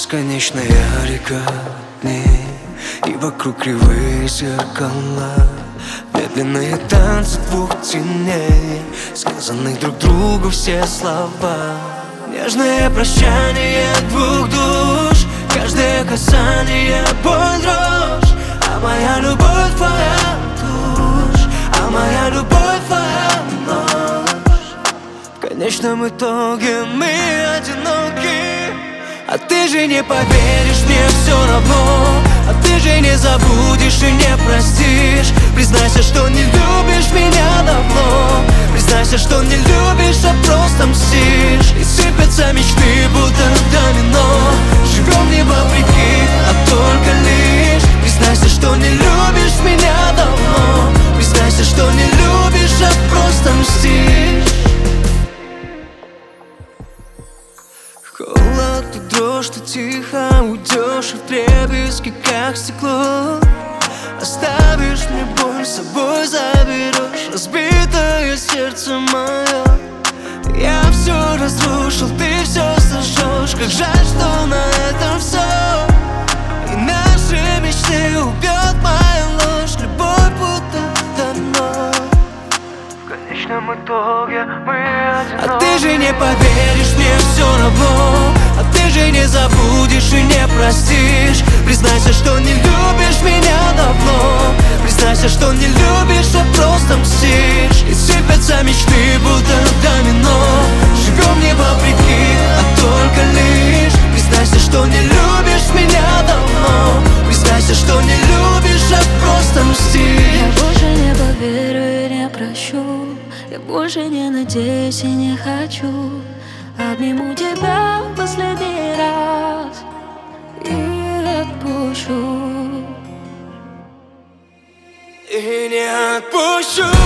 Бесконечная река дней, и вокруг кривые зеркала, медленные танцы двух теней, сказанные друг другу все слова. Нежное прощание двух душ, каждое касание боль, дрожь. А моя любовь твоя тушь, а моя любовь твоя ночь. В конечном итоге мы одиноки. А ты же не поверишь, мне все равно. А ты же не забудешь и не простишь. Признайся, что не любишь меня давно. Признайся, что не любишь, а просто мстишь. И сыпятся мечты, будто домино. Живем не вопреки, а только лишь. Признайся, что не любишь меня давно. Признайся, что не любишь, а просто мстишь. Холод и дрожь, ты тихо уйдешь, и вдребезги, как стекло. Оставишь мне боль, с собой заберешь разбитое сердце мое. Я все разрушил, ты все сожжешь. Как жаль, что на этом все. И наши мечты убьет моя ложь. Любовь будто дано. В конечном итоге мы одиноки. А ты же не поверишь, мне все равно. А ты же не забудешь и не простишь. Признайся, что не любишь меня давно. Признайся, что не любишь, а просто мстишь. И сыпятся мечты, будто домино. Живем не вопреки, а только лишь. Признайся, что не любишь меня давно. Признайся, что не любишь, а просто мстишь. Я больше не поверю и не прощу. Я больше не надеюсь и не хочу. Обниму тебя в последний раз и отпущу. И не отпущу.